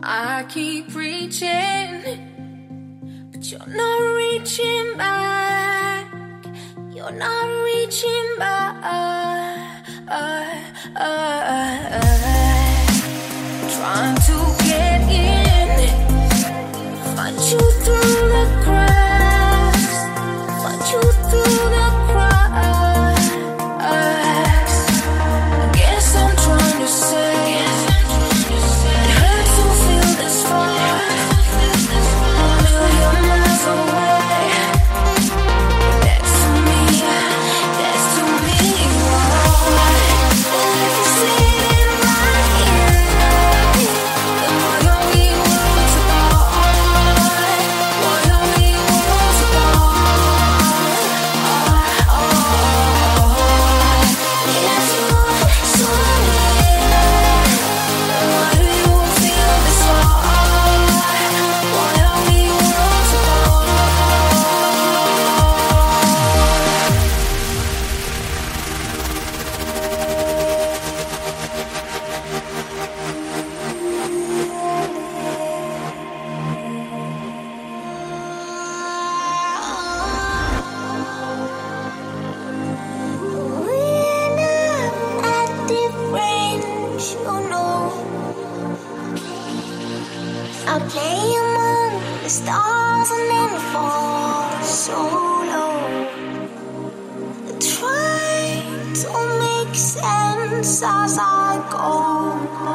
I keep reaching, but you're not reaching back. You're not reaching back. Trying to get in, find you through the cracks, find you through the cracks. I guess I'm trying to say it hurts to feel this far, a million miles away. Next to me, if you see it right here, then why are we worlds apart? Why are we worlds apart? If you're so near, then why do you feel this far? Why are we worlds apart? We're not at the range, you know. I play among the stars and then fall so low. Try to make sense as I go.